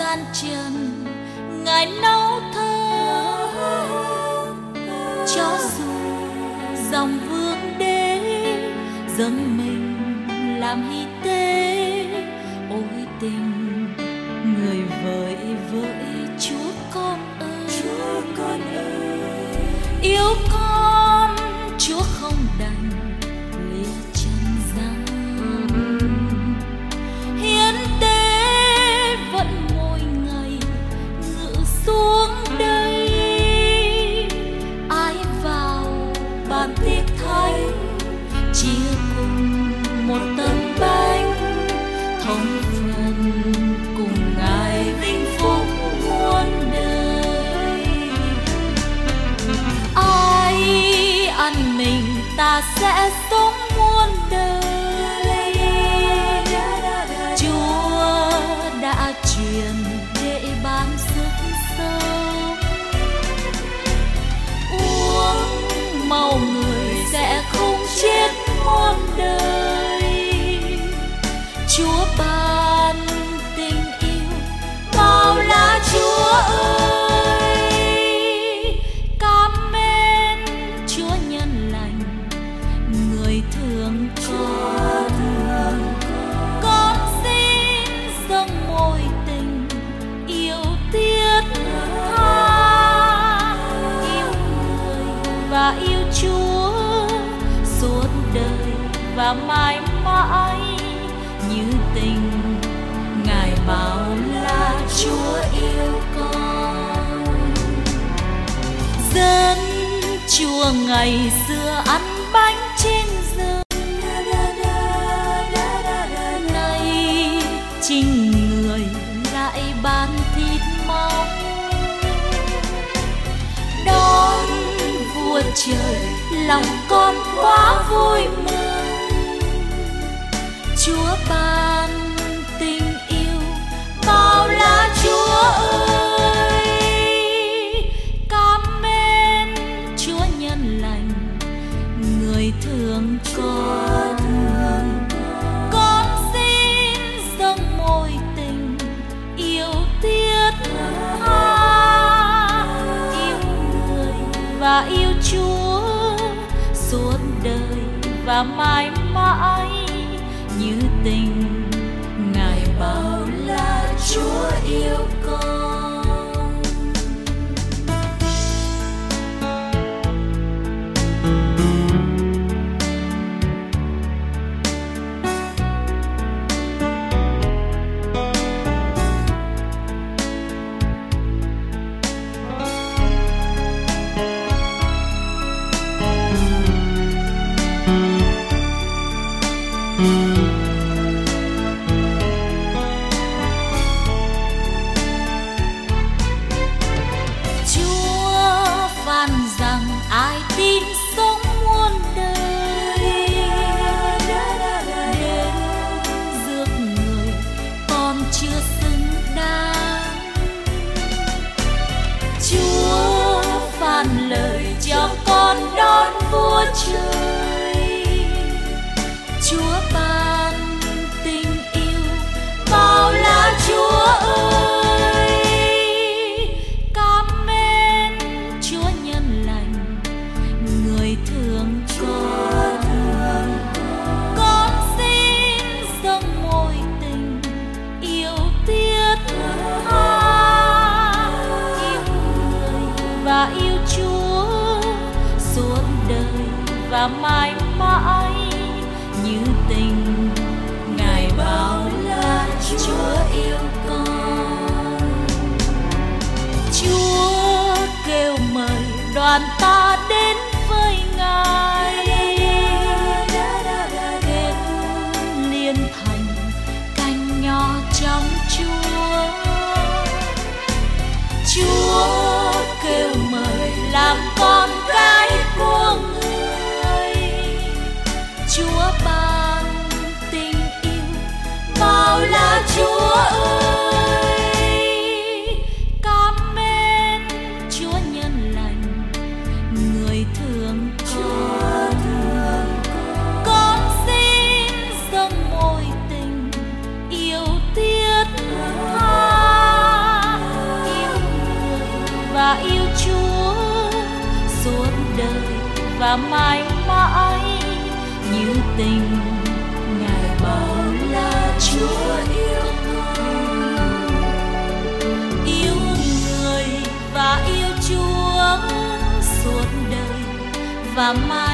gian trần Ngài nấu thơ, cho dù dòng vương đế dâng mình làm hy tế. Ôi tình người với Chúa con ơi, yêu con Chúa không đành lìa trần gian. Hiến tế vẫn mỗi ngày ngự xuống đây. Ai vào bàn tiệc thánh chia cùng một tấm bánh, thống phần cùng Ngài vinh phúc muôn đời. Ai ăn mình ta sẽ sống muôn đời. Chúa đã truyền để ban sức sống. Uống màu người sẽ không chết muôn đời. Chúa ban tình yêu bao la Chúa ơi. Cảm ơn Chúa nhân lành người thương con. Con xin dâng môi tình yêu thiết tha, yêu người và yêu Chúa suốt đời và mãi mãi, như tình Ngài bảo là Chúa yêu con. Dân Chúa ngày xưa ăn bánh trên rừng, nay chính người lại ban thịt máu. Đón vua trời lòng con quá vui mừng. Chúa ban tình yêu bao la Chúa ơi. Cảm ơn Chúa nhân lành người thương con. Con xin dâng môi tình yêu thiết tha, yêu người và yêu Chúa suốt đời và mãi mãi, như tình Ngài bảo là Chúa yêu con. Trời Chúa ban tình yêu bao la Chúa ơi. Cảm ơn Chúa nhân lành người thương con. Con xin dâng môi tình yêu thiết tha, yêu người và yêu Chúa suốt đời và mãi mãi, như tình Ngài bảo là Chúa yêu con. Chúa kêu mời đoàn ta đến với Ngài, kết liên thành cành nhỏ trong Chúa. Chúa kêu mời làm con cái của người. Chúa ban tình yêu bao la Chúa ơi. Cảm ơn Chúa nhân lành và mãi mãi như tình Ngài bảo là Chúa yêu con. Yêu người và yêu Chúa suốt đời và mãi